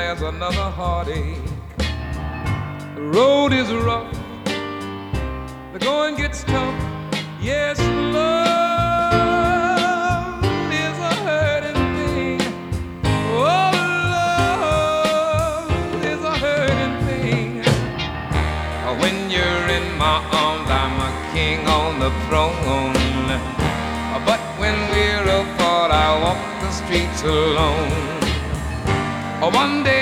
there's another heartache. The road is rough, the going gets tough. Yes, love is a hurting thing. Oh, love is a hurting thing. When you're in my arms, I'm a king on the throne. But when we're apart, I walk the streets alone. One day